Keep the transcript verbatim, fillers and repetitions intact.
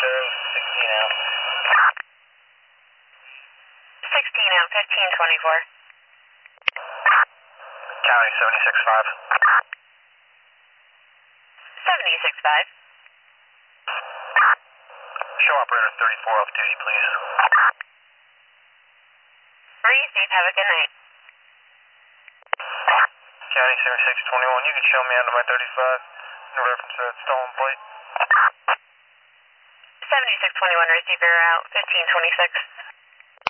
show, sixteen out. sixteen out, fifteen twenty-four. County seventy-six five. seventy-six five. Show operator thirty-four off duty, please. Be safe, have a good night. County seventy-six twenty-one, you can show me out to my thirty-five in reference to that stolen plate. seventy-six twenty-one, receiver out, fifteen twenty-six.